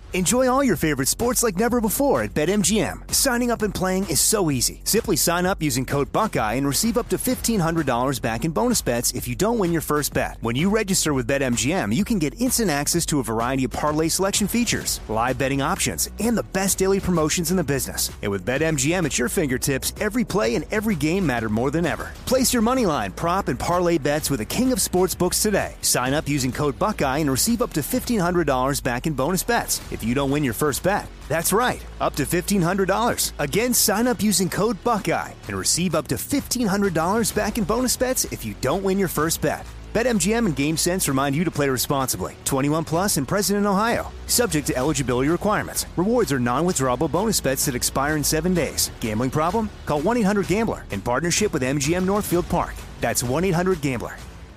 Enjoy all your favorite sports like never before at BetMGM. Signing up and playing is so easy. Simply sign up using code Buckeye and receive up to $1,500 back in bonus bets if you don't win your first bet. When you register with BetMGM, you can get instant access to a variety of parlay selection features, live betting options, and the best daily promotions in the business. And with BetMGM at your fingertips, every play and every game matter more than ever. Place your moneyline, prop, and parlay bets with the king of sportsbooks today. Sign up using code Buckeye and receive up to $1,500 back in bonus bets if you don't win your first bet. That's right, up to $1,500. Again, sign up using code Buckeye and receive up to $1,500 back in bonus bets if you don't win your first bet. BetMGM and GameSense remind you to play responsibly. 21 plus and present in Ohio. Subject to eligibility requirements. Rewards are non-withdrawable bonus bets that expire in 7 days. Gambling problem? Call 1-800-GAMBLER in partnership with MGM Northfield Park. That's 1-800-GAMBLER.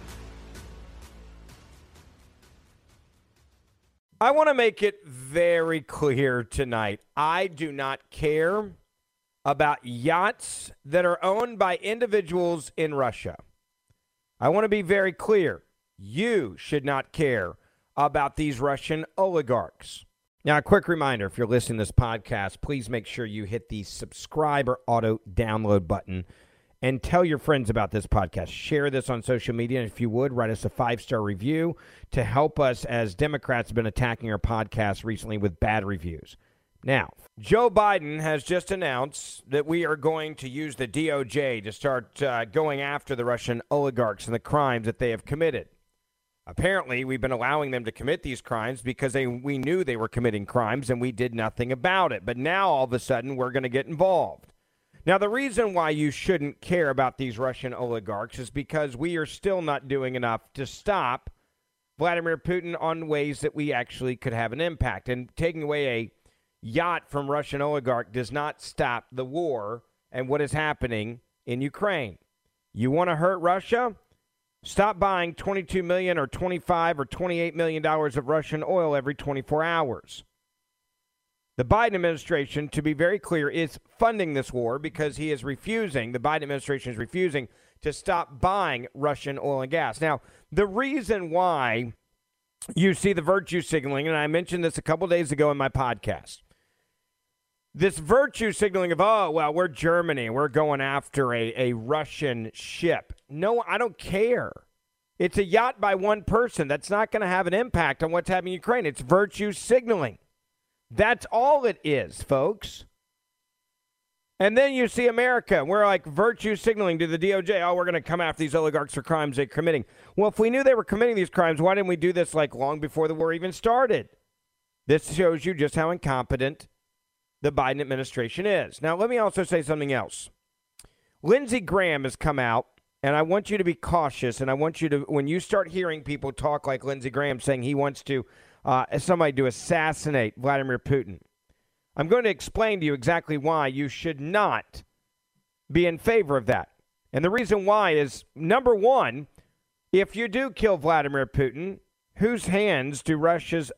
I want to make it very clear tonight. I do not care about yachts that are owned by individuals in Russia. I want to be very clear. You should not care about these Russian oligarchs. Now, a quick reminder, if you're listening to this podcast, please make sure you hit the subscribe or auto-download button and tell your friends about this podcast. Share this on social media, and if you would, write us a 5-star review to help us, as Democrats have been attacking our podcast recently with bad reviews. Now, Joe Biden has just announced that we are going to use the DOJ to start going after the Russian oligarchs and the crimes that they have committed. Apparently, we've been allowing them to commit these crimes because we knew they were committing crimes and we did nothing about it. But now, all of a sudden, we're going to get involved. Now, the reason why you shouldn't care about these Russian oligarchs is because we are still not doing enough to stop Vladimir Putin on ways that we actually could have an impact. And taking away a yacht from Russian oligarch does not stop the war and what is happening in Ukraine. You want to hurt Russia? Stop buying $22 million or $25 or $28 million of Russian oil every 24 hours. The Biden administration, to be very clear, is funding this war because the Biden administration is refusing to stop buying Russian oil and gas. Now, the reason why you see the virtue signaling, and I mentioned this a couple days ago in my podcast, this virtue signaling of, oh, well, we're Germany, we're going after a Russian ship. No, I don't care. It's a yacht by one person. That's not going to have an impact on what's happening in Ukraine. It's virtue signaling. That's all it is, folks. And then you see America. We're like virtue signaling to the DOJ. Oh, we're going to come after these oligarchs for crimes they're committing. Well, if we knew they were committing these crimes, why didn't we do this like long before the war even started? This shows you just how incompetent the Biden administration is. Now, let me also say something else. Lindsey Graham has come out, and I want you to be cautious, and I want you to, when you start hearing people talk like Lindsey Graham saying he wants to somebody to assassinate Vladimir Putin, I'm going to explain to you exactly why you should not be in favor of that. And the reason why is, number one, if you do kill Vladimir Putin, whose hands do Russia's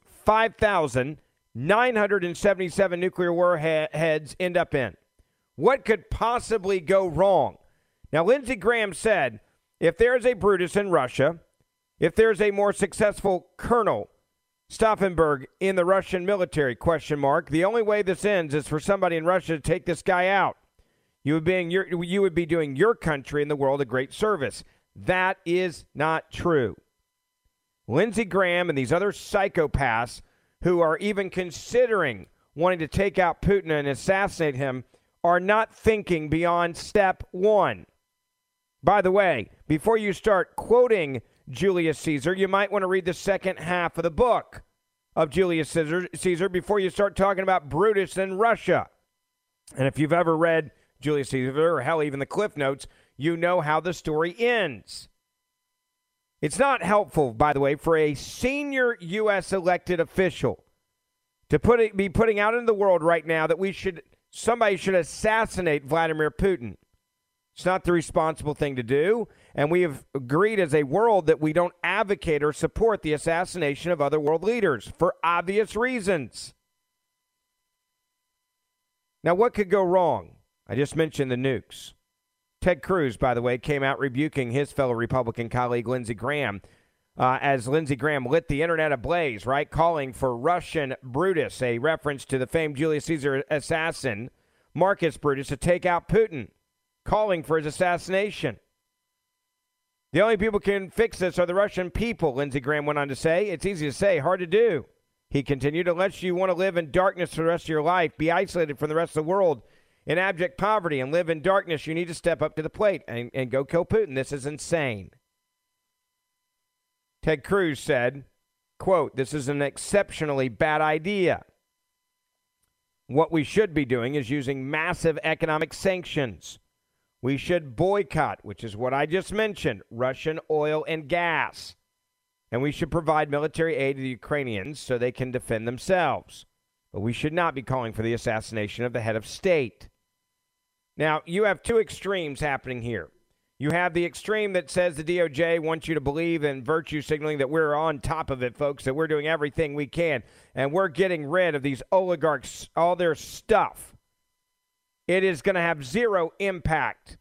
5,977 nuclear warheads end up in? What could possibly go wrong? Now, Lindsey Graham said, if there's a Brutus in Russia, if there's a more successful Colonel Stauffenberg in the Russian military, the only way this ends is for somebody in Russia to take this guy out. You would be doing your country and the world a great service. That is not true. Lindsey Graham and these other psychopaths who are even considering wanting to take out Putin and assassinate him are not thinking beyond step one. By the way, before you start quoting Julius Caesar, you might want to read the second half of the book of Julius Caesar before you start talking about Brutus and Russia. And if you've ever read Julius Caesar, or hell, even the Cliff Notes, you know how the story ends. It's not helpful, by the way, for a senior U.S. elected official to be putting out in the world right now that somebody should assassinate Vladimir Putin. It's not the responsible thing to do, and we have agreed as a world that we don't advocate or support the assassination of other world leaders for obvious reasons. Now, what could go wrong? I just mentioned the nukes. Ted Cruz, by the way, came out rebuking his fellow Republican colleague Lindsey Graham as Lindsey Graham lit the internet ablaze, right, calling for Russian Brutus, a reference to the famed Julius Caesar assassin, Marcus Brutus, to take out Putin, calling for his assassination. The only people who can fix this are the Russian people, Lindsey Graham went on to say. It's easy to say, hard to do. He continued, unless you want to live in darkness for the rest of your life, be isolated from the rest of the world in abject poverty and live in darkness, you need to step up to the plate and go kill Putin. This is insane. Ted Cruz said, quote, this is an exceptionally bad idea. What we should be doing is using massive economic sanctions. We should boycott, which is what I just mentioned, Russian oil and gas. And we should provide military aid to the Ukrainians so they can defend themselves. But we should not be calling for the assassination of the head of state. Now, you have two extremes happening here. You have the extreme that says the DOJ wants you to believe in virtue signaling that we're on top of it, folks, that we're doing everything we can, and we're getting rid of these oligarchs, all their stuff. It is going to have zero impact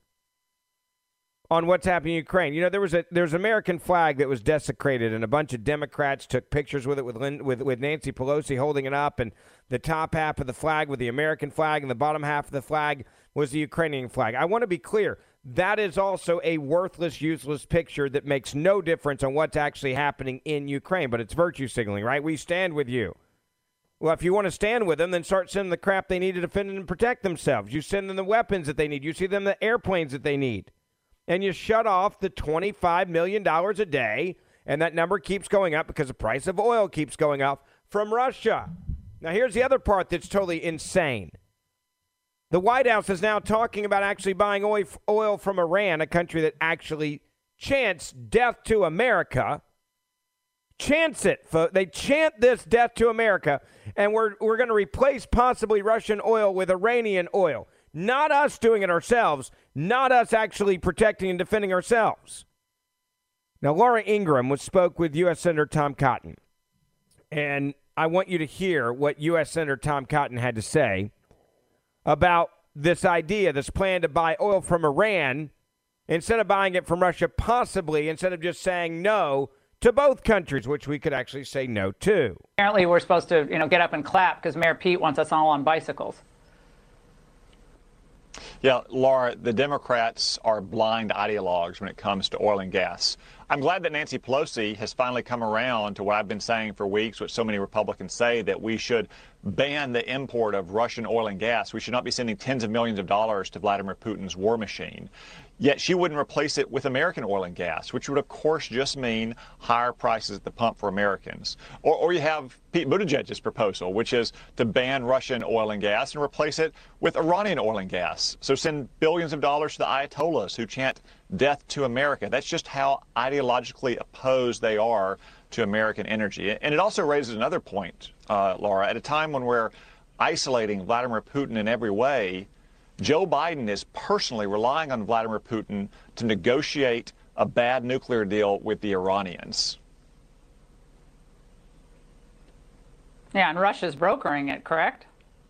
on what's happening in Ukraine. You know, there's an American flag that was desecrated, and a bunch of Democrats took pictures with it with Nancy Pelosi holding it up, and the top half of the flag with the American flag, and the bottom half of the flag was the Ukrainian flag. I want to be clear. That is also a worthless, useless picture that makes no difference on what's actually happening in Ukraine, but it's virtue signaling, right? We stand with you. Well, if you want to stand with them, then start sending the crap they need to defend and protect themselves. You send them the weapons that they need. You see them the airplanes that they need. And you shut off the $25 million a day, and that number keeps going up because the price of oil keeps going up from Russia. Now, here's the other part that's totally insane. The White House is now talking about actually buying oil from Iran, a country that actually chants death to America. Chants it. They chant this death to America, and we're going to replace possibly Russian oil with Iranian oil. Not us doing it ourselves, not us actually protecting and defending ourselves. Now, Laura Ingraham spoke with U.S. Senator Tom Cotton, and I want you to hear what U.S. Senator Tom Cotton had to say about this idea, this plan to buy oil from Iran instead of buying it from Russia, possibly instead of just saying no to both countries, which we could actually say no to. Apparently, we're supposed to, get up and clap because Mayor Pete wants us all on bicycles. Yeah, Laura, the Democrats are blind ideologues when it comes to oil and gas. I'm glad that Nancy Pelosi has finally come around to what I've been saying for weeks, which so many Republicans say, that we should ban the import of Russian oil and gas. We should not be sending tens of millions of dollars to Vladimir Putin's war machine. Yet she wouldn't replace it with American oil and gas, which would, of course, just mean higher prices at the pump for Americans. Or you have Pete Buttigieg's proposal, which is to ban Russian oil and gas and replace it with Iranian oil and gas. So send billions of dollars to the Ayatollahs who chant death to America. That's just how ideologically opposed they are to American energy. And it also raises another point, Laura. At a time when we're isolating Vladimir Putin in every way, Joe Biden is personally relying on Vladimir Putin to negotiate a bad nuclear deal with the Iranians. Yeah, and Russia's brokering it, correct?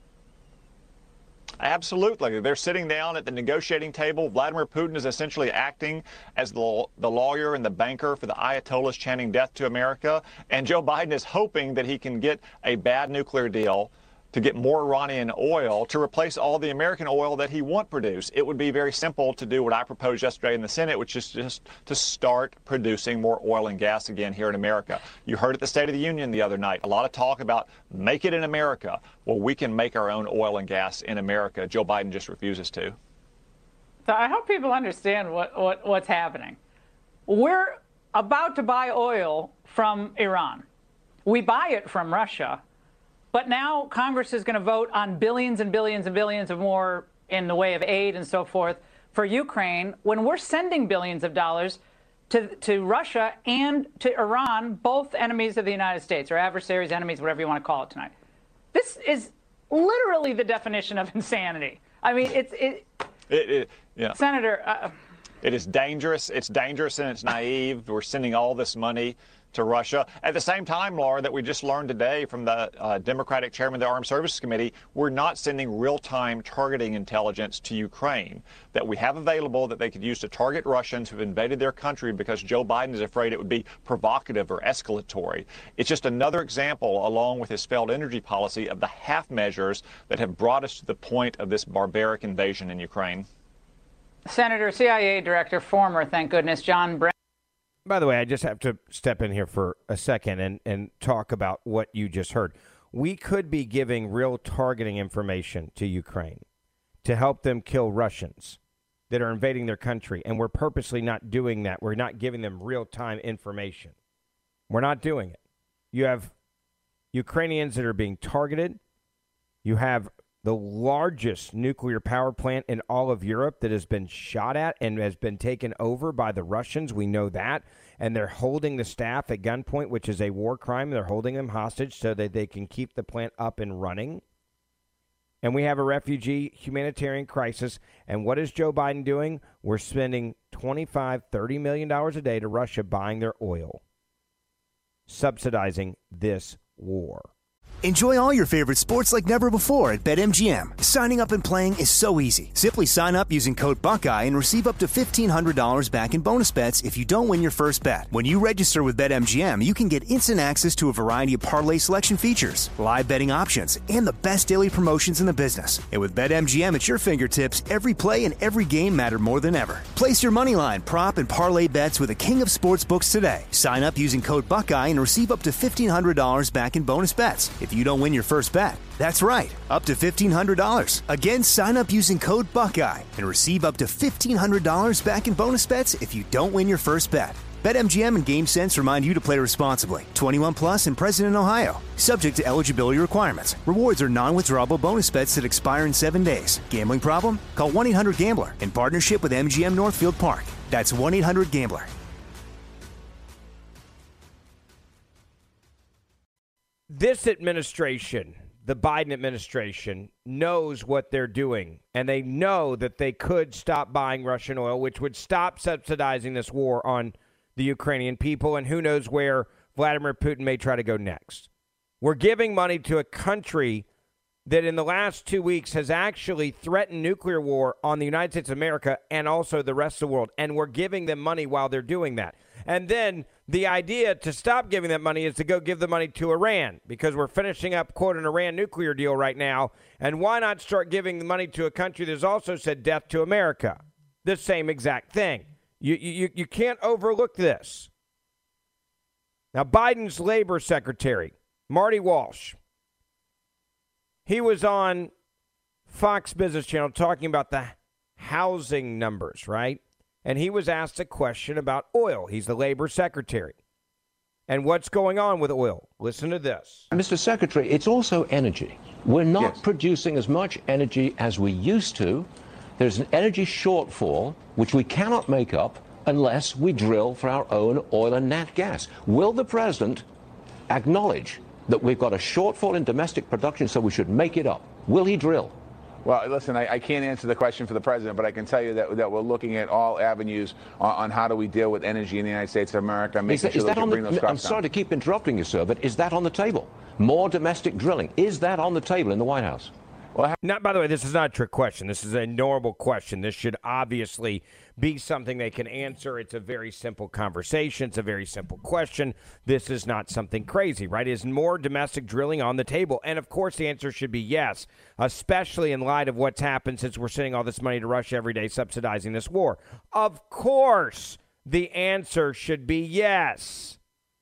Absolutely. They're sitting down at the negotiating table. Vladimir Putin is essentially acting as the lawyer and the banker for the Ayatollahs chanting death to America. And Joe Biden is hoping that he can get a bad nuclear deal to get more Iranian oil to replace all the American oil that he won't produce. It would be very simple to do what I proposed yesterday in the Senate, which is just to start producing more oil and gas again here in America. You heard at the State of the Union the other night, a lot of talk about make it in America. Well, we can make our own oil and gas in America. Joe Biden just refuses to. So I hope people understand what's happening. We're about to buy oil from Iran. We buy it from Russia. But now Congress is going to vote on billions and billions and billions of more in the way of aid and so forth for Ukraine when we're sending billions of dollars to Russia and to Iran, both enemies of the United States, or adversaries, enemies, whatever you want to call it tonight. This is literally the definition of insanity. I mean, yeah. Senator. It is dangerous. It's dangerous and it's naive. We're sending all this money to Russia. At the same time, Laura, that we just learned today from the Democratic chairman of the Armed Services Committee, we're not sending real-time targeting intelligence to Ukraine that we have available that they could use to target Russians who've invaded their country because Joe Biden is afraid it would be provocative or escalatory. It's just another example, along with his failed energy policy, of the half measures that have brought us to the point of this barbaric invasion in Ukraine. Senator, CIA Director, former, thank goodness, John Brennan. By the way, I just have to step in here for a second and talk about what you just heard. We could be giving real targeting information to Ukraine to help them kill Russians that are invading their country, and we're purposely not doing that. We're not giving them real-time information. We're not doing it. You have Ukrainians that are being targeted. You have the largest nuclear power plant in all of Europe that has been shot at and has been taken over by the Russians. We know that. And they're holding the staff at gunpoint, which is a war crime. They're holding them hostage so that they can keep the plant up and running. And we have a refugee humanitarian crisis. And what is Joe Biden doing? We're spending $25-30 million a day to Russia buying their oil, subsidizing this war. Enjoy all your favorite sports like never before at BetMGM. Signing up and playing is so easy. Simply sign up using code Buckeye and receive up to $1,500 back in bonus bets if you don't win your first bet. When you register with BetMGM, you can get instant access to a variety of parlay selection features, live betting options, and the best daily promotions in the business. And with BetMGM at your fingertips, every play and every game matter more than ever. Place your moneyline, prop, and parlay bets with the king of sportsbooks today. Sign up using code Buckeye and receive up to $1,500 back in bonus bets if you don't win your first bet. That's right, up to $1,500. Again, sign up using code Buckeye and receive up to $1,500 back in bonus bets if you don't win your first bet. BetMGM and GameSense remind you to play responsibly. 21 plus and present in Ohio. Subject to eligibility requirements. Rewards are non-withdrawable bonus bets that expire in 7 days. Gambling problem? Call 1-800-GAMBLER in partnership with MGM Northfield Park. That's 1-800-GAMBLER. This administration, the Biden administration, knows what they're doing, and they know that they could stop buying Russian oil, which would stop subsidizing this war on the Ukrainian people, and who knows where Vladimir Putin may try to go next. We're giving money to a country that in the last 2 weeks has actually threatened nuclear war on the United States of America and also the rest of the world, and we're giving them money while they're doing that. And then the idea to stop giving that money is to go give the money to Iran because we're finishing up, quote, an Iran nuclear deal right now. And why not start giving the money to a country that's also said death to America? The same exact thing. You can't overlook this. Now, Biden's labor secretary, Marty Walsh, he was on Fox Business Channel talking about the housing numbers, right? And he was asked a question about oil. He's the labor secretary. And what's going on with oil? Listen to this. Mr. Secretary, it's also energy. We're not producing as much energy as we used to. There's an energy shortfall, which we cannot make up unless we drill for our own oil and nat gas. Will the president acknowledge that we've got a shortfall in domestic production, so we should make it up? Will he drill? Well, listen, I can't answer the question for the president, but I can tell you that we're looking at all avenues on how do we deal with energy in the United States of America, making sure that we bring those costs down. I'm sorry to keep interrupting you, sir, but is that on the table? More domestic drilling. Is that on the table in the White House? Well, by the way, this is not a trick question. This is a normal question. This should obviously be something they can answer. It's a very simple conversation. It's a very simple question. This is not something crazy, right? Is more domestic drilling on the table? And, of course, the answer should be yes, especially in light of what's happened since we're sending all this money to Russia every day subsidizing this war. Of course, the answer should be yes.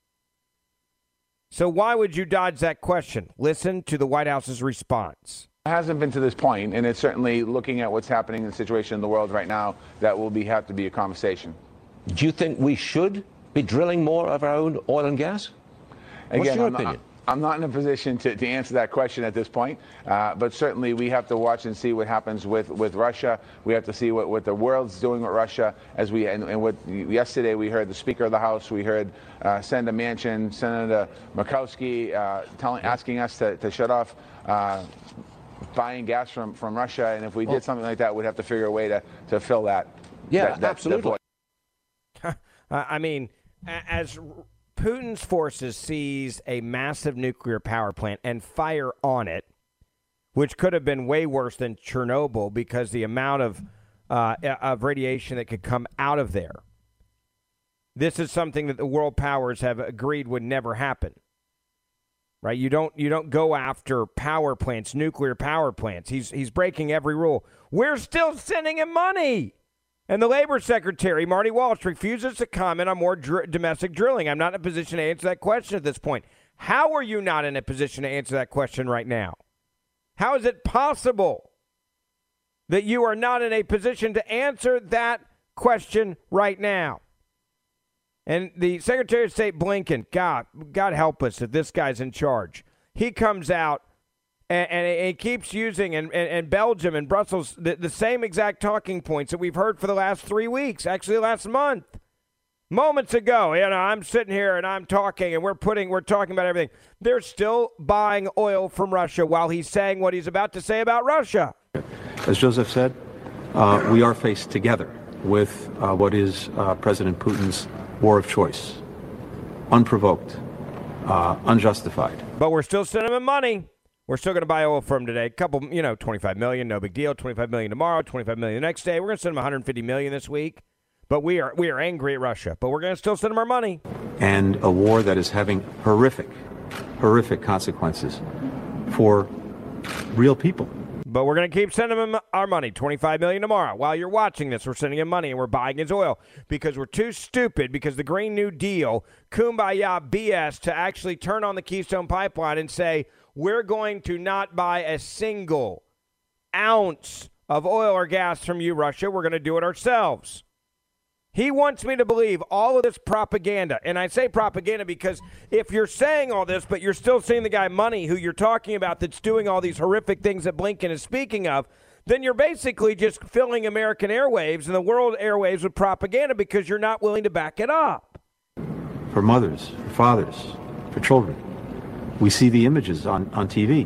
So why would you dodge that question? Listen to the White House's response. It hasn't been to this point, and it's certainly looking at what's happening in the situation in the world right now that will have to be a conversation. Do you think we should be drilling more of our own oil and gas? What's your opinion? I'm not in a position to answer that question at this point, but certainly we have to watch and see what happens with Russia. We have to see what the world's doing with Russia. And what yesterday we heard the Speaker of the House, we heard Senator Manchin, Senator Murkowski asking us to shut off buying gas from Russia, and if we did something like that, we'd have to figure a way to fill that. Yeah, absolutely. I mean, as Putin's forces seize a massive nuclear power plant and fire on it, which could have been way worse than Chernobyl because the amount of radiation that could come out of there. This is something that the world powers have agreed would never happen. Right? You don't go after power plants, nuclear power plants. He's breaking every rule. We're still sending him money. And the Labor Secretary, Marty Walsh, refuses to comment on more domestic drilling. I'm not in a position to answer that question at this point. How are you not in a position to answer that question right now? How is it possible that you are not in a position to answer that question right now? And the Secretary of State Blinken, God help us if this guy's in charge. He comes out and he keeps using, and Belgium and Brussels, the same exact talking points that we've heard for the last 3 weeks, actually last month. Moments ago, I'm sitting here and I'm talking and we're talking about everything. They're still buying oil from Russia while he's saying what he's about to say about Russia. As Joseph said, we are faced together with what is President Putin's war of choice. Unprovoked, unjustified. But we're still sending him money. We're still going to buy oil from him today. A couple, $25 million, no big deal. $25 million tomorrow, $25 million the next day. We're going to send him $150 million this week. But we are angry at Russia. But we're going to still send him our money. And a war that is having horrific consequences for real people. But we're going to keep sending him our money, $25 million tomorrow. While you're watching this, we're sending him money and we're buying his oil because we're too stupid, because the Green New Deal, kumbaya BS, to actually turn on the Keystone Pipeline and say, we're going to not buy a single ounce of oil or gas from you, Russia. We're going to do it ourselves. He wants me to believe all of this propaganda. And I say propaganda because if you're saying all this, but you're still seeing the guy Money, who you're talking about, that's doing all these horrific things that Blinken is speaking of, then you're basically just filling American airwaves and the world airwaves with propaganda because you're not willing to back it up. For mothers, for fathers, for children. We see the images on TV,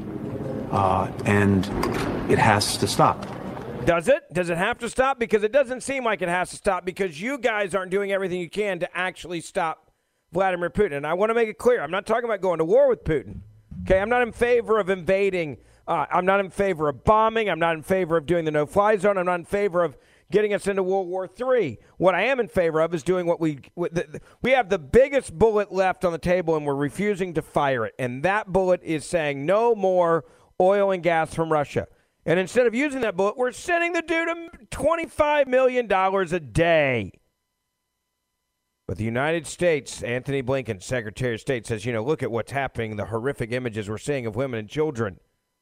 and it has to stop. Does it? Does it have to stop? Because it doesn't seem like it has to stop because you guys aren't doing everything you can to actually stop Vladimir Putin. And I want to make it clear, I'm not talking about going to war with Putin. Okay, I'm not in favor of invading. I'm not in favor of bombing. I'm not in favor of doing the no-fly zone. I'm not in favor of getting us into World War III. What I am in favor of is doing what we have the biggest bullet left on the table, and we're refusing to fire it. And that bullet is saying no more oil and gas from Russia. And instead of using that bullet, we're sending the dude $25 million a day. But the United States, Anthony Blinken, Secretary of State, says, look at what's happening, the horrific images we're seeing of women and children.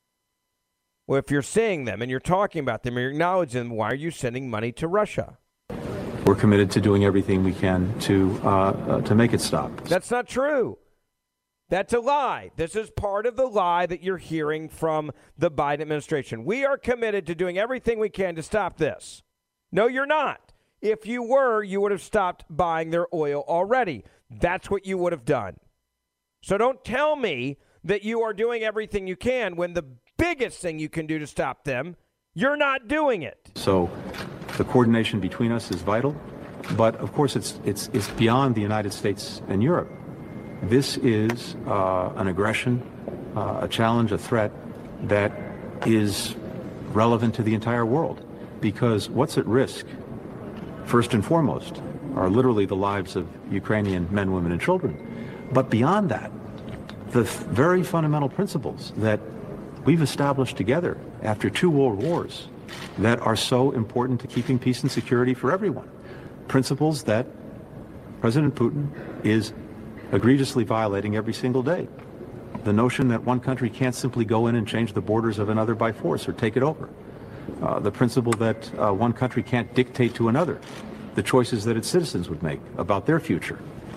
Well, if you're seeing them and you're talking about them and you're acknowledging them, why are you sending money to Russia? We're committed to doing everything we can to make it stop. That's not true. That's a lie. This is part of the lie that you're hearing from the Biden administration. We are committed to doing everything we can to stop this. No, you're not. If you were, you would have stopped buying their oil already. That's what you would have done. So don't tell me that you are doing everything you can when the biggest thing you can do to stop them, you're not doing it. So the coordination between us is vital. But, of course, it's beyond the United States and Europe. This is an aggression, a challenge, a threat that is relevant to the entire world. Because what's at risk, first and foremost, are literally the lives of Ukrainian men, women, and children. But beyond that, the very fundamental principles that we've established together after 2 world wars that are so important to keeping peace and security for everyone. Principles that President Putin is egregiously violating every single day. The notion that one country can't simply go in and change the borders of another by force or take it over. The principle that one country can't dictate to another the choices that its citizens would make about their future.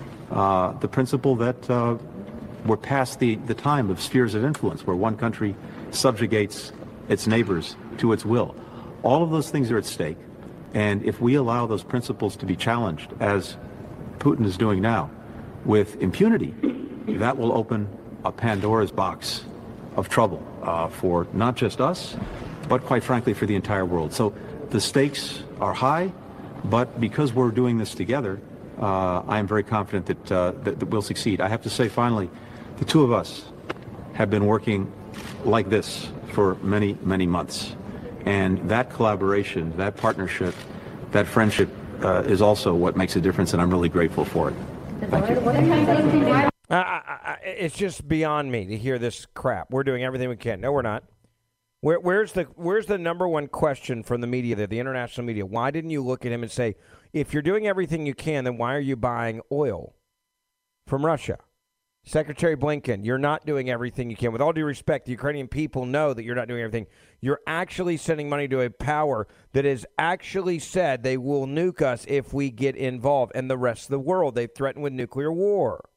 The principle that we're past the time of spheres of influence where one country subjugates its neighbors to its will. All of those things are at stake. And if we allow those principles to be challenged, as Putin is doing now, with impunity, that will open a Pandora's box of trouble for not just us, but quite frankly for the entire world. So the stakes are high, but because we're doing this together, I am very confident that we'll succeed. I have to say, finally, the two of us have been working like this for many, many months. And that collaboration, that partnership, that friendship is also what makes a difference, and I'm really grateful for it. Thank you. It's just beyond me to hear this crap. We're doing everything we can. No, we're not. Where's the number one question from the media, the international media? Why didn't you look at him and say, if you're doing everything you can, then why are you buying oil from Russia? Secretary Blinken, you're not doing everything you can. With all due respect, the Ukrainian people know that you're not doing everything. You're actually sending money to a power that has actually said they will nuke us if we get involved, and the rest of the world. They've threatened with nuclear war.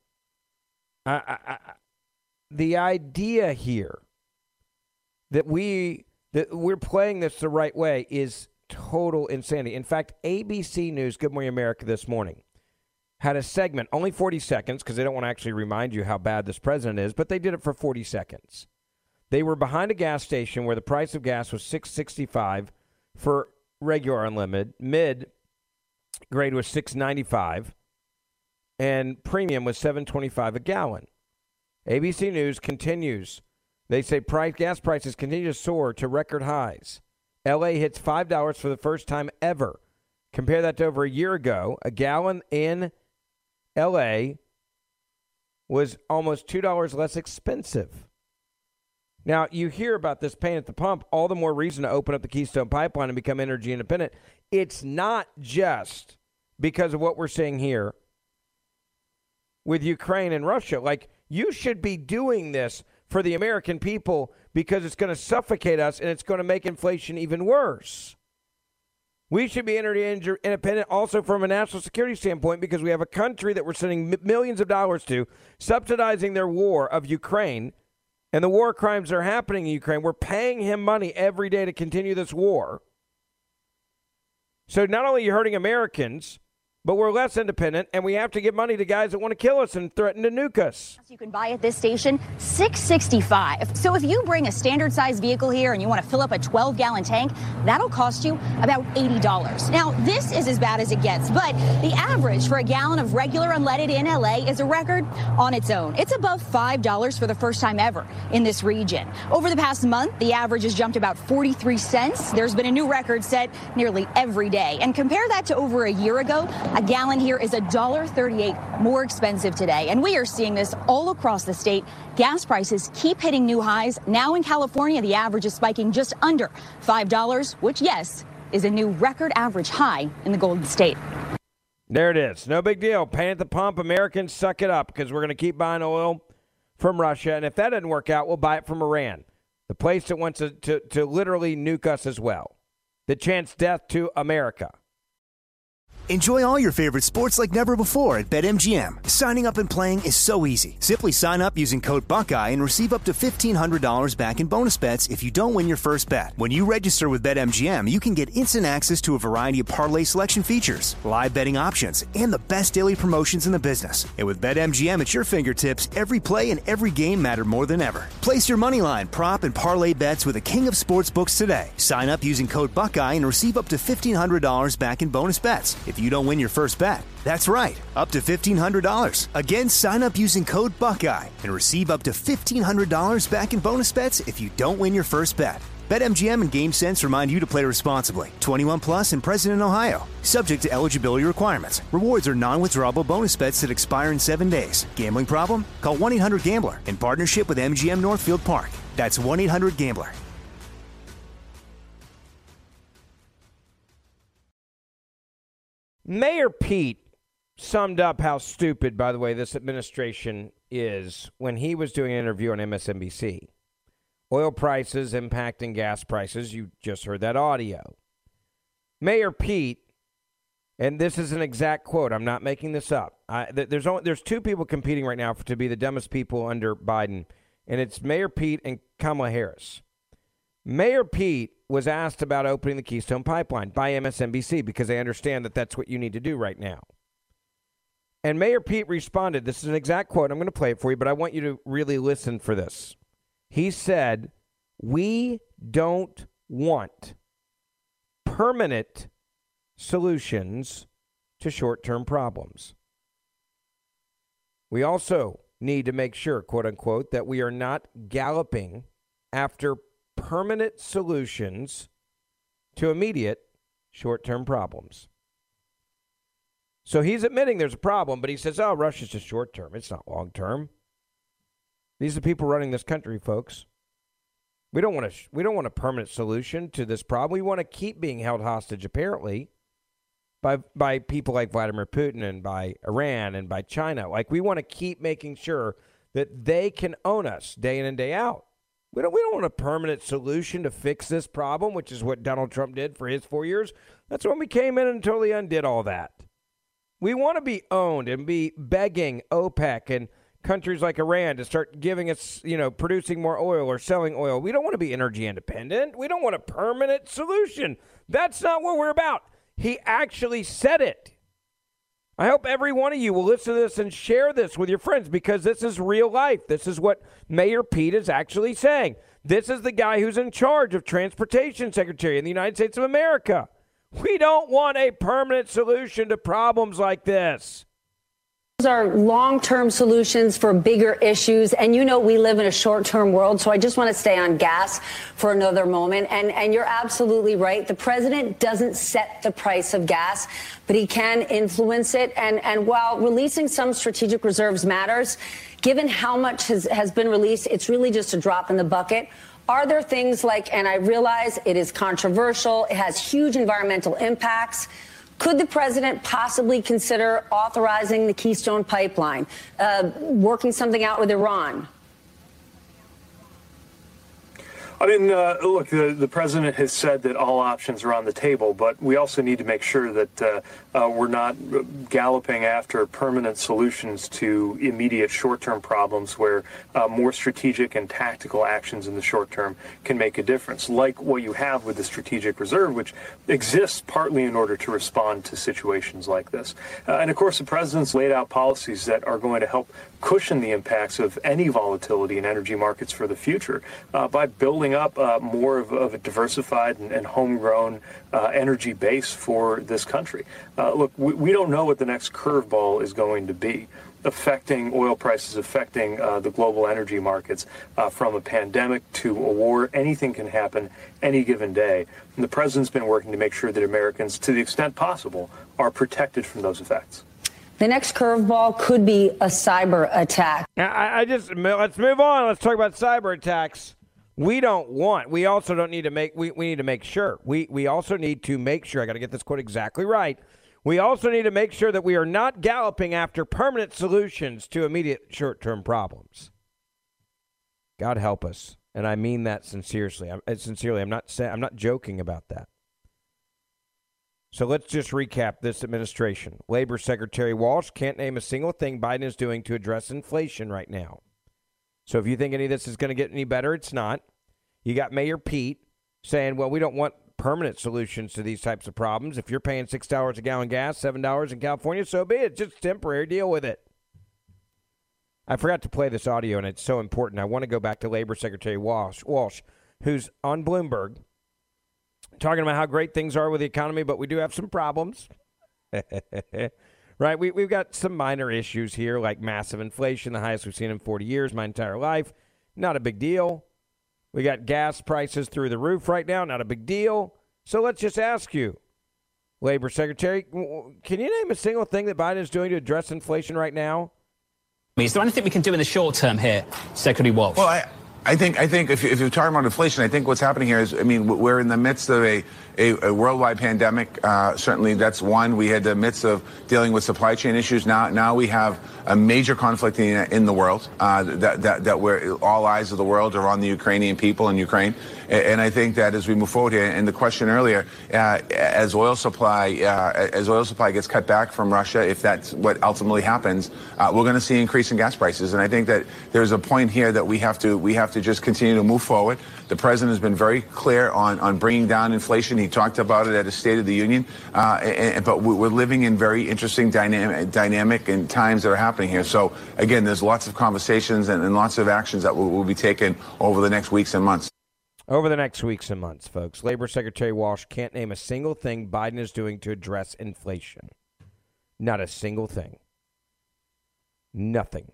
The idea here that we're playing this the right way is total insanity. In fact, ABC News, Good Morning America this morning, had a segment, only 40 seconds, because they don't want to actually remind you how bad this president is, but they did it for 40 seconds. They were behind a gas station where the price of gas was $6.65 for regular unlimited, mid-grade was $6.95, and premium was $7.25 a gallon. ABC News continues. They say gas prices continue to soar to record highs. L.A. hits $5 for the first time ever. Compare that to over a year ago. A gallon in L.A. was almost $2 less expensive. Now, you hear about this pain at the pump, all the more reason to open up the Keystone Pipeline and become energy independent. It's not just because of what we're seeing here with Ukraine and Russia. Like, you should be doing this for the American people because it's going to suffocate us and it's going to make inflation even worse. We should be energy independent also from a national security standpoint because we have a country that we're sending millions of dollars to, subsidizing their war of Ukraine, and the war crimes that are happening in Ukraine. We're paying him money every day to continue this war. So not only are you hurting Americans, but we're less independent, and we have to give money to guys that want to kill us and threaten to nuke us. You can buy at this station $6.65. So if you bring a standard size vehicle here and you want to fill up a 12-gallon tank, that'll cost you about $80. Now, this is as bad as it gets, but the average for a gallon of regular unleaded in LA is a record on its own. It's above $5 for the first time ever in this region. Over the past month, the average has jumped about 43 cents. There's been a new record set nearly every day. And compare that to over a year ago, a gallon here is $1.38 more expensive today. And we are seeing this all across the state. Gas prices keep hitting new highs. Now in California, the average is spiking just under $5, which, yes, is a new record average high in the Golden State. There it is. No big deal. Pain at the pump. Americans, suck it up because we're going to keep buying oil from Russia. And if that doesn't work out, we'll buy it from Iran, the place that wants to literally nuke us as well. The chance death to America. Enjoy all your favorite sports like never before at BetMGM. Signing up and playing is so easy. Simply sign up using code Buckeye and receive up to $1,500 back in bonus bets if you don't win your first bet. When you register with BetMGM, you can get instant access to a variety of parlay selection features, live betting options, and the best daily promotions in the business. And with BetMGM at your fingertips, every play and every game matter more than ever. Place your moneyline, prop, and parlay bets with the king of sportsbooks today. Sign up using code Buckeye and receive up to $1,500 back in bonus bets if you don't win your first bet. That's right, up to $1,500. Again, sign up using code Buckeye and receive up to $1,500 back in bonus bets if you don't win your first bet. BetMGM and GameSense remind you to play responsibly. 21 plus and present in Ohio. Subject to eligibility requirements. Rewards are non-withdrawable bonus bets that expire in 7 days. Gambling problem? Call 1-800-GAMBLER in partnership with MGM Northfield Park. That's 1-800-GAMBLER. Mayor Pete summed up how stupid, by the way, this administration is when he was doing an interview on MSNBC. Oil prices impacting gas prices. You just heard that audio. Mayor Pete, and this is an exact quote. I'm not making this up. There's two people competing right now to be the dumbest people under Biden, and it's Mayor Pete and Kamala Harris. Mayor Pete was asked about opening the Keystone Pipeline by MSNBC because they understand that that's what you need to do right now. And Mayor Pete responded, this is an exact quote, I'm going to play it for you, but I want you to really listen for this. He said, "We don't want permanent solutions to short-term problems. We also need to make sure, quote unquote, that we are not galloping after permanent solutions to immediate short-term problems. So he's admitting there's a problem, but he says, oh, Russia's just short-term. It's not long-term. These are the people running this country, folks. We don't want a permanent solution to this problem. We want to keep being held hostage, apparently, by people like Vladimir Putin and by Iran and by China. Like, we want to keep making sure that they can own us day in and day out. We don't want a permanent solution to fix this problem, which is what Donald Trump did for his 4 years. That's when we came in and totally undid all that. We want to be owned and be begging OPEC and countries like Iran to start giving us, producing more oil or selling oil. We don't want to be energy independent. We don't want a permanent solution. That's not what we're about. He actually said it. I hope every one of you will listen to this and share this with your friends, because this is real life. This is what Mayor Pete is actually saying. This is the guy who's in charge of Transportation Secretary in the United States of America. We don't want a permanent solution to problems like this. Those are long-term solutions for bigger issues. And we live in a short-term world. So I just want to stay on gas for another moment. And you're absolutely right. The president doesn't set the price of gas, but he can influence it. And while releasing some strategic reserves matters, given how much has been released, it's really just a drop in the bucket. Are there things like, and I realize it is controversial, it has huge environmental impacts, could the president possibly consider authorizing the Keystone Pipeline, working something out with Iran? I mean, look, the president has said that all options are on the table, but we also need to make sure that we're not galloping after permanent solutions to immediate short-term problems where more strategic and tactical actions in the short term can make a difference, like what you have with the Strategic Reserve, which exists partly in order to respond to situations like this. And, of course, the president's laid out policies that are going to help cushion the impacts of any volatility in energy markets for the future by building up more of a diversified and homegrown energy base for this country. Look, we don't know what the next curveball is going to be affecting oil prices, affecting the global energy markets, from a pandemic to a war. Anything can happen any given day. And the president's been working to make sure that Americans, to the extent possible, are protected from those effects. The next curveball could be a cyber attack. Let's move on. Let's talk about cyber attacks. We also don't need to make, we need to make sure. We also need to make sure, I got to get this quote exactly right. We also need to make sure that we are not galloping after permanent solutions to immediate short-term problems. God help us. And I mean that sincerely. I'm not joking about that. So let's just recap this administration. Labor Secretary Walsh can't name a single thing Biden is doing to address inflation right now. So if you think any of this is going to get any better, it's not. You got Mayor Pete saying, well, we don't want permanent solutions to these types of problems. If you're paying $6 a gallon gas, $7 in California, so be it. Just temporary. Deal with it. I forgot to play this audio, and it's so important. I want to go back to Labor Secretary Walsh, who's on Bloomberg, talking about how great things are with the economy, but we do have some problems. Right? We've got some minor issues here, like massive inflation, the highest we've seen in 40 years, my entire life. Not a big deal. We got gas prices through the roof right now. Not a big deal. So let's just ask you, Labor Secretary, can you name a single thing that Biden is doing to address inflation right now? Is there anything we can do in the short term here, Secretary Walsh? Well, I think if you're talking about inflation, I think what's happening here is, we're in the midst of a worldwide pandemic. Certainly, that's one. We had the midst of dealing with supply chain issues. Now we have a major conflict in the world that where all eyes of the world are on the Ukrainian people in Ukraine. And I think that as we move forward here, and the question earlier, as oil supply gets cut back from Russia, if that's what ultimately happens, we're going to see increase in gas prices. And I think that there's a point here that we have to just continue to move forward. The president has been very clear on bringing down inflation. He talked about it at his State of the Union. But we're living in very interesting dynamic and times that are happening here. So again, there's lots of conversations and lots of actions that will be taken over the next weeks and months. Over the next weeks and months, folks. Labor Secretary Walsh can't name a single thing Biden is doing to address inflation. Not a single thing. Nothing.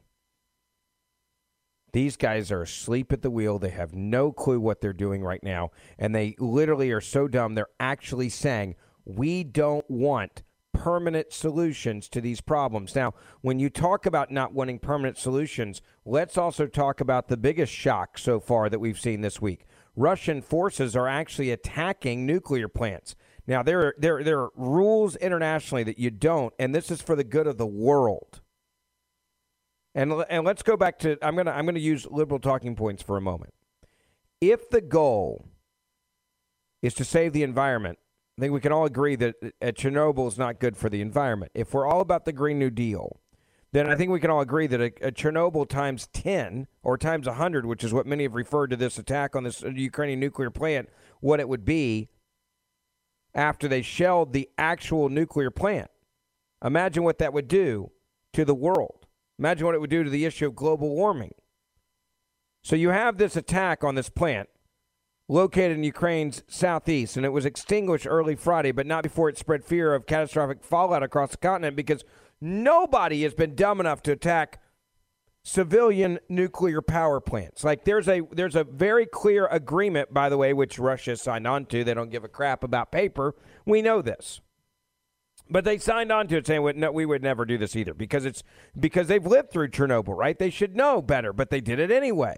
These guys are asleep at the wheel. They have no clue what they're doing right now. And they literally are so dumb, they're actually saying, we don't want permanent solutions to these problems. Now, when you talk about not wanting permanent solutions, let's also talk about the biggest shock so far that we've seen this week. Russian forces are actually attacking nuclear plants. Now, there are rules internationally that you don't, and this is for the good of the world. And let's go back to, I'm gonna use liberal talking points for a moment. If the goal is to save the environment, I think we can all agree that Chernobyl is not good for the environment. If we're all about the Green New Deal, then I think we can all agree that a Chernobyl times 10 or times 100, which is what many have referred to this attack on this Ukrainian nuclear plant, what it would be after they shelled the actual nuclear plant. Imagine what that would do to the world. Imagine what it would do to the issue of global warming. So you have this attack on this plant located in Ukraine's southeast, and it was extinguished early Friday, but not before it spread fear of catastrophic fallout across the continent, because nobody has been dumb enough to attack civilian nuclear power plants. Like there's a very clear agreement, by the way, which Russia signed on to. They don't give a crap about paper. We know this. But they signed on to it saying, no, we would never do this either, because they've lived through Chernobyl, right? They should know better, but they did it anyway.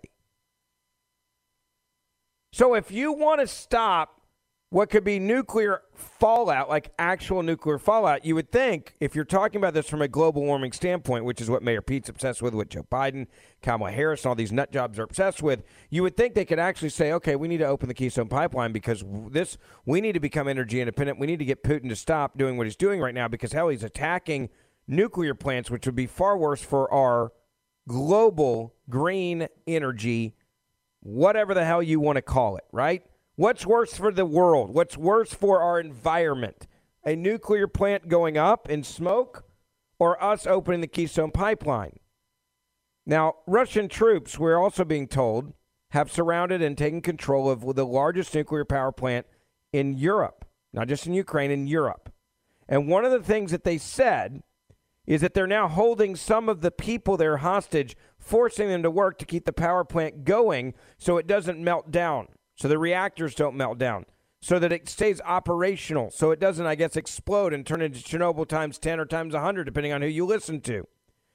So if you want to stop what could be nuclear fallout, like actual nuclear fallout, you would think, if you're talking about this from a global warming standpoint, which is what Mayor Pete's obsessed with, what Joe Biden, Kamala Harris, and all these nut jobs are obsessed with, you would think they could actually say, okay, we need to open the Keystone Pipeline because we need to become energy independent. We need to get Putin to stop doing what he's doing right now because, hell, he's attacking nuclear plants, which would be far worse for our global green energy, whatever the hell you want to call it, right? What's worse for the world? What's worse for our environment? A nuclear plant going up in smoke or us opening the Keystone Pipeline? Now, Russian troops, we're also being told, have surrounded and taken control of the largest nuclear power plant in Europe, not just in Ukraine, in Europe. And one of the things that they said is that they're now holding some of the people there hostage, forcing them to work to keep the power plant going so it doesn't melt down. So the reactors don't melt down, so that it stays operational, so it doesn't, I guess, explode and turn into Chernobyl times 10 or times 100, depending on who you listen to.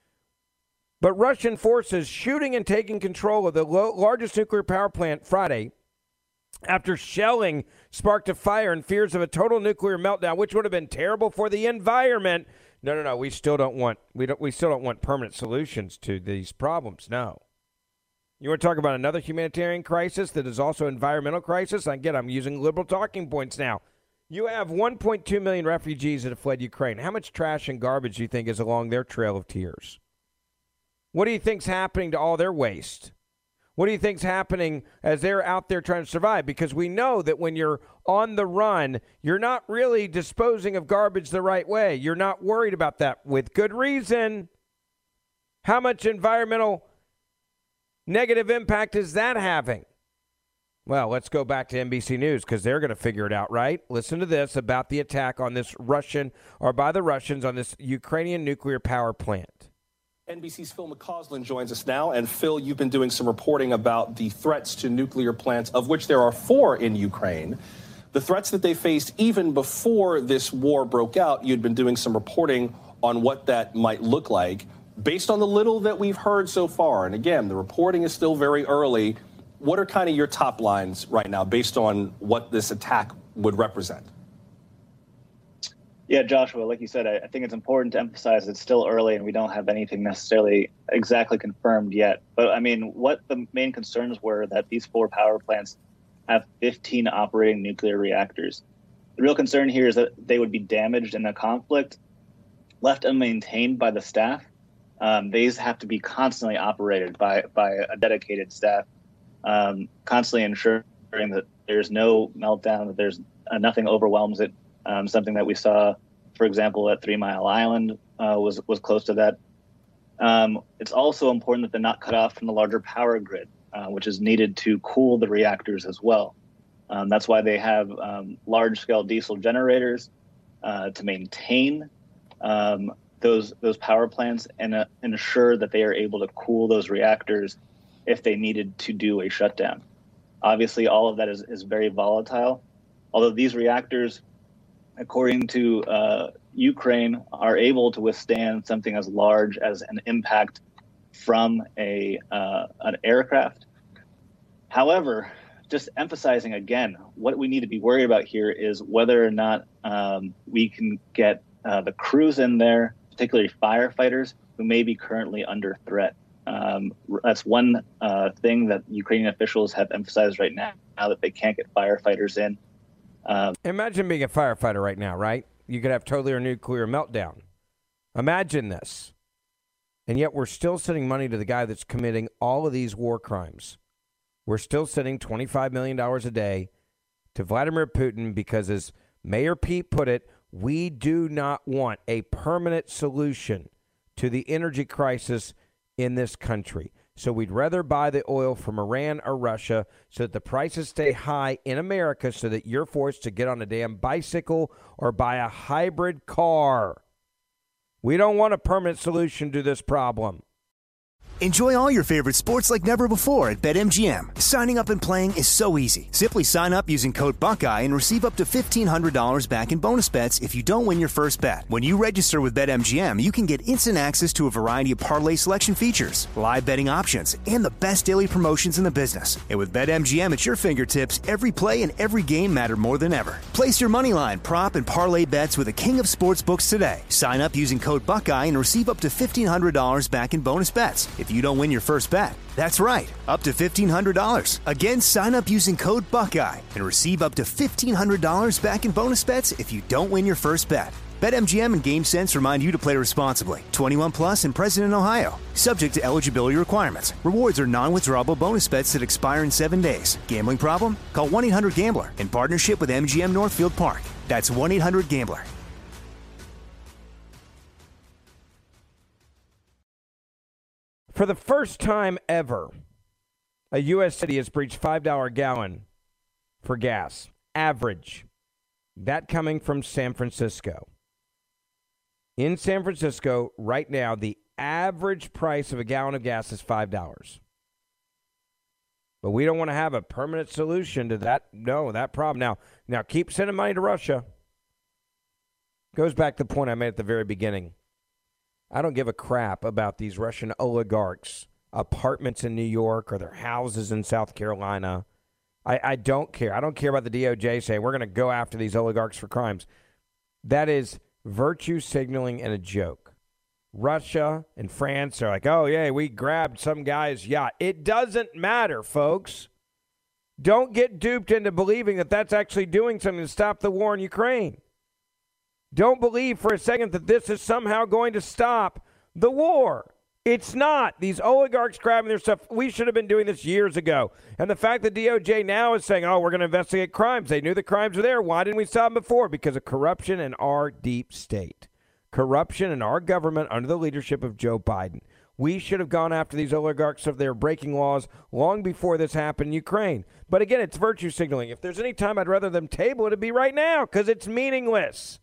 But Russian forces shooting and taking control of the largest nuclear power plant Friday after shelling sparked a fire and fears of a total nuclear meltdown, which would have been terrible for the environment. No. We still don't want permanent solutions to these problems. No. You want to talk about another humanitarian crisis that is also an environmental crisis? Again, I'm using liberal talking points now. You have 1.2 million refugees that have fled Ukraine. How much trash and garbage do you think is along their trail of tears? What do you think's happening to all their waste? What do you think's happening as they're out there trying to survive? Because we know that when you're on the run, you're not really disposing of garbage the right way. You're not worried about that with good reason. How much environmental negative impact is that having? Well, let's go back to NBC News because they're going to figure it out, right? Listen to this about the attack on this by the Russians on this Ukrainian nuclear power plant. NBC's Phil McCausland joins us now. And Phil, you've been doing some reporting about the threats to nuclear plants, of which there are 4 in Ukraine. The threats that they faced even before this war broke out, you'd been doing some reporting on what that might look like. Based on the little that we've heard so far, and again, the reporting is still very early, what are kind of your top lines right now based on what this attack would represent? Yeah, Joshua, like you said, I think it's important to emphasize it's still early and we don't have anything necessarily exactly confirmed yet. But I mean, what the main concerns were that these 4 power plants have 15 operating nuclear reactors. The real concern here is that they would be damaged in a conflict, left unmaintained by the staff. These have to be constantly operated by a dedicated staff, constantly ensuring that there's no meltdown, that there's nothing overwhelms it. Something that we saw, for example, at 3 Mile Island was close to that. It's also important that they're not cut off from the larger power grid, which is needed to cool the reactors as well. That's why they have large-scale diesel generators to maintain those power plants and ensure that they are able to cool those reactors if they needed to do a shutdown. Obviously, all of that is very volatile. Although these reactors, according to Ukraine, are able to withstand something as large as an impact from an aircraft. However, just emphasizing again, what we need to be worried about here is whether or not we can get the crews in there, particularly firefighters, who may be currently under threat. That's one thing that Ukrainian officials have emphasized right now that they can't get firefighters in. Imagine being a firefighter right now, right? You could have totally a nuclear meltdown. Imagine this. And yet we're still sending money to the guy that's committing all of these war crimes. We're still sending $25 million a day to Vladimir Putin because, as Mayor Pete put it, we do not want a permanent solution to the energy crisis in this country. So we'd rather buy the oil from Iran or Russia so that the prices stay high in America so that you're forced to get on a damn bicycle or buy a hybrid car. We don't want a permanent solution to this problem. Enjoy all your favorite sports like never before at BetMGM. Signing up and playing is so easy. Simply sign up using code Buckeye and receive up to $1,500 back in bonus bets if you don't win your first bet. When you register with BetMGM, you can get instant access to a variety of parlay selection features, live betting options, and the best daily promotions in the business. And with BetMGM at your fingertips, every play and every game matter more than ever. Place your moneyline, prop, and parlay bets with the king of sportsbooks today. Sign up using code Buckeye and receive up to $1,500 back in bonus bets if you don't win your first bet. That's right, up to $1,500. Again, sign up using code Buckeye and receive up to $1,500 back in bonus bets if you don't win your first bet. BetMGM and GameSense remind you to play responsibly. 21 plus and present in Ohio. Subject to eligibility requirements. Rewards are non-withdrawable bonus bets that expire in 7 days. Gambling problem? Call 1-800-GAMBLER in partnership with MGM Northfield Park. That's 1-800-GAMBLER. For the first time ever, a U.S. city has breached $5 a gallon for gas. Average. That coming from San Francisco. In San Francisco, right now, the average price of a gallon of gas is $5. But we don't want to have a permanent solution to that. No, that problem. Now keep sending money to Russia. Goes back to the point I made at the very beginning. I don't give a crap about these Russian oligarchs' apartments in New York or their houses in South Carolina. I don't care. I don't care about the DOJ saying we're going to go after these oligarchs for crimes. That is virtue signaling and a joke. Russia and France are like, oh, yeah, we grabbed some guy's yacht. It doesn't matter, folks. Don't get duped into believing that that's actually doing something to stop the war in Ukraine. Don't believe for a second that this is somehow going to stop the war. It's not. These oligarchs grabbing their stuff, we should have been doing this years ago. And the fact that DOJ now is saying, oh, we're going to investigate crimes. They knew the crimes were there. Why didn't we stop them before? Because of corruption in our deep state. Corruption in our government under the leadership of Joe Biden. We should have gone after these oligarchs if they're breaking laws long before this happened in Ukraine. But again, it's virtue signaling. If there's any time I'd rather them table it, it'd be right now because it's meaningless.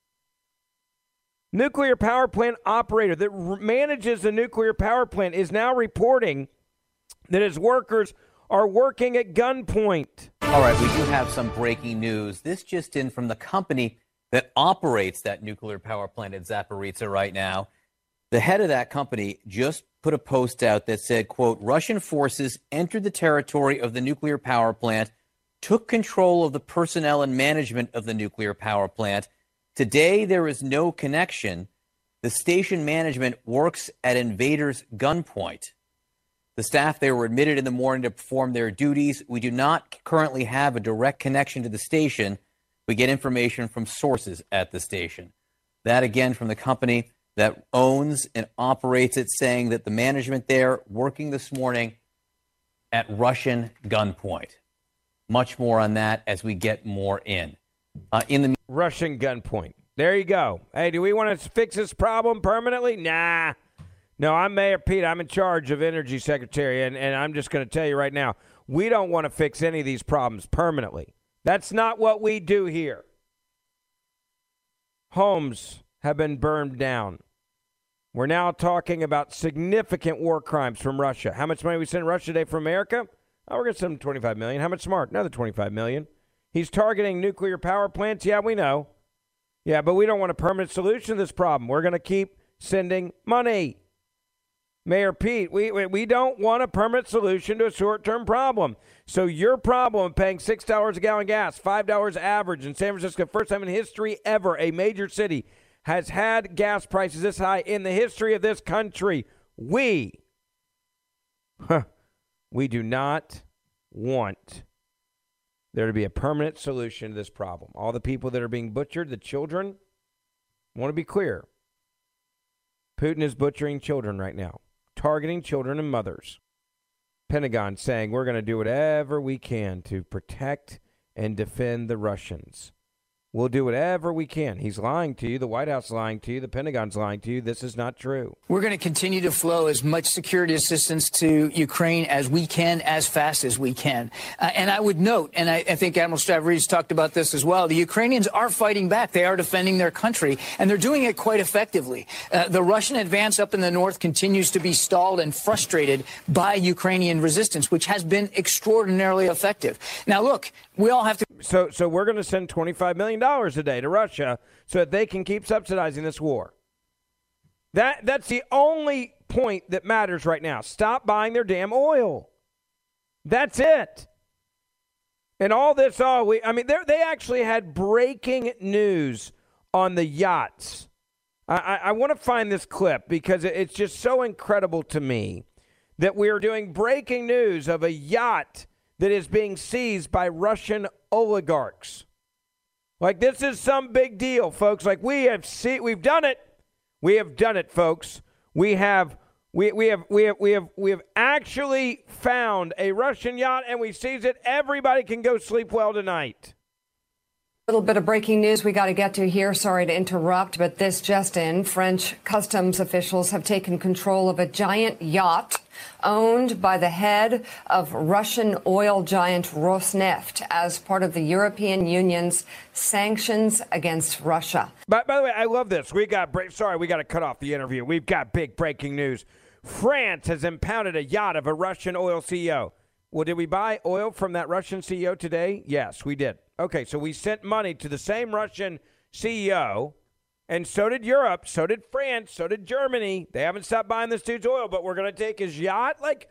Nuclear power plant operator that manages the nuclear power plant is now reporting that his workers are working at gunpoint. All right, we do have some breaking news. This just in from the company that operates that nuclear power plant at Zaporizhzhia right now. The head of that company just put a post out that said, quote, Russian forces entered the territory of the nuclear power plant, took control of the personnel and management of the nuclear power plant. Today, there is no connection. The station management works at invaders' gunpoint. The staff there were admitted in the morning to perform their duties. We do not currently have a direct connection to the station. We get information from sources at the station. That, again, from the company that owns and operates it, saying that the management there working this morning at Russian gunpoint. Much more on that as we get more in. Russian gunpoint. There you go. Hey, do we want to fix this problem permanently? Nah. No, I'm Mayor Pete. I'm in charge of Energy Secretary, and I'm just going to tell you right now, we don't want to fix any of these problems permanently. That's not what we do here. Homes have been burned down. We're now talking about significant war crimes from Russia. How much money we send Russia today from America? Oh, we're going to send them $25 million. How much smart? Another $25 million. He's targeting nuclear power plants. Yeah, we know. Yeah, but we don't want a permanent solution to this problem. We're going to keep sending money. Mayor Pete, we don't want a permanent solution to a short-term problem. So your problem of paying $6 a gallon gas, $5 average in San Francisco, first time in history ever, a major city has had gas prices this high in the history of this country. We do not want there to be a permanent solution to this problem. All the people that are being butchered, the children, I want to be clear. Putin is butchering children right now, targeting children and mothers. Pentagon saying we're going to do whatever we can to protect and defend the Russians. We'll do whatever we can. He's lying to you. The White House is lying to you. The Pentagon's lying to you. This is not true. We're going to continue to flow as much security assistance to Ukraine as we can, as fast as we can. And I would note, and I think Admiral Stavridis talked about this as well, the Ukrainians are fighting back. They are defending their country, and they're doing it quite effectively. The Russian advance up in the north continues to be stalled and frustrated by Ukrainian resistance, which has been extraordinarily effective. Now, look, we all have to. So we're going to send $25 million a day to Russia so that they can keep subsidizing this war. That's the only point that matters right now. Stop buying their damn oil. That's it. And all this, they actually had breaking news on the yachts. I want to find this clip because it's just so incredible to me that we are doing breaking news of a yacht that is being seized by Russian oligarchs. Like, this is some big deal, folks. Like, we've done it. We have done it, folks. We have actually found a Russian yacht and we seized it. Everybody can go sleep well tonight. A little bit of breaking news we got to get to here. Sorry to interrupt, but this just in. French customs officials have taken control of a giant yacht owned by the head of Russian oil giant Rosneft as part of the European Union's sanctions against Russia. By the way, I love this. We got to cut off the interview. We've got big breaking news. France has impounded a yacht of a Russian oil CEO. Well, did we buy oil from that Russian CEO today? Yes, we did. Okay, so we sent money to the same Russian CEO, and so did Europe, so did France, so did Germany. They haven't stopped buying this dude's oil, but we're going to take his yacht? Like,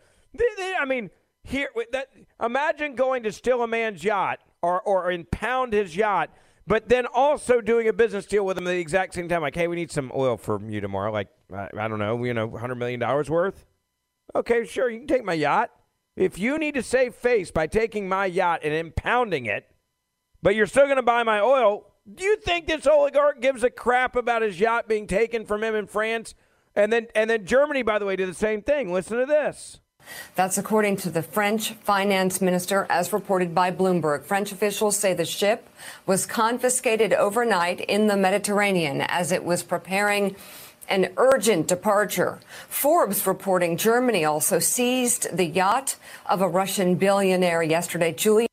imagine going to steal a man's yacht or impound his yacht, but then also doing a business deal with him at the exact same time. Like, hey, we need some oil from you tomorrow. Like, I don't know, $100 million worth? Okay, sure, you can take my yacht. If you need to save face by taking my yacht and impounding it, but you're still going to buy my oil, do you think this oligarch gives a crap about his yacht being taken from him in France? And then Germany, by the way, did the same thing. Listen to this. That's according to the French finance minister, as reported by Bloomberg. French officials say the ship was confiscated overnight in the Mediterranean as it was preparing an urgent departure. Forbes reporting Germany also seized the yacht of a Russian billionaire yesterday. Julie.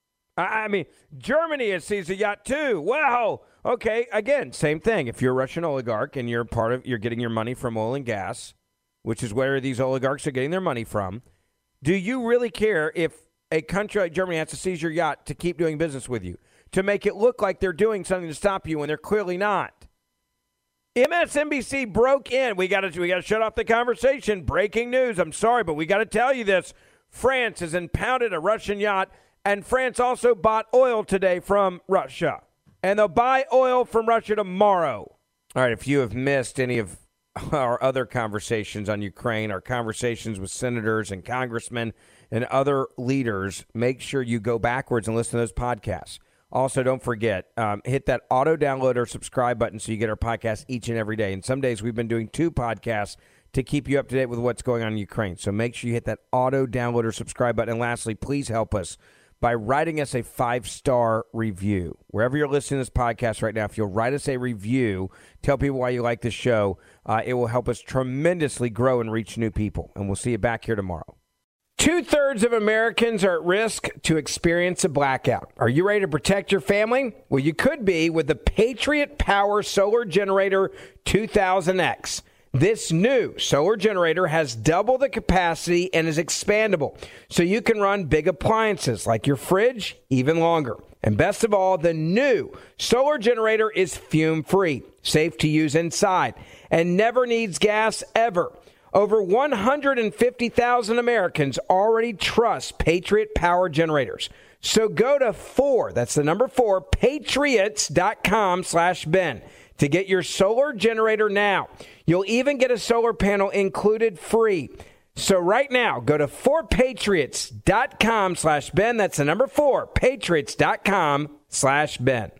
Germany has seized a yacht too. Wow. Okay. Again, same thing. If you're a Russian oligarch and you're getting your money from oil and gas, which is where these oligarchs are getting their money from, do you really care if a country like Germany has to seize your yacht to keep doing business with you, to make it look like they're doing something to stop you when they're clearly not? MSNBC broke in. We got to shut off the conversation. Breaking news. I'm sorry, but we got to tell you this. France has impounded a Russian yacht, and France also bought oil today from Russia. And they'll buy oil from Russia tomorrow. All right, if you have missed any of our other conversations on Ukraine, our conversations with senators and congressmen and other leaders, make sure you go backwards and listen to those podcasts. Also, don't forget, hit that auto download or subscribe button so you get our podcast each and every day. And some days we've been doing 2 podcasts to keep you up to date with what's going on in Ukraine. So make sure you hit that auto download or subscribe button. And lastly, please help us by writing us a 5-star review. Wherever you're listening to this podcast right now, if you'll write us a review, tell people why you like the show, it will help us tremendously grow and reach new people. And we'll see you back here tomorrow. 2/3 of Americans are at risk to experience a blackout. Are you ready to protect your family? Well, you could be with the Patriot Power Solar Generator 2000X. This new solar generator has double the capacity and is expandable, so you can run big appliances like your fridge even longer. And best of all, the new solar generator is fume-free, safe to use inside, and never needs gas ever. Over 150,000 Americans already trust Patriot Power Generators. So go to 4, that's the number 4, patriots.com/Ben to get your solar generator now. You'll even get a solar panel included free. So right now, go to 4patriots.com/Ben. That's the number 4, patriots.com/Ben.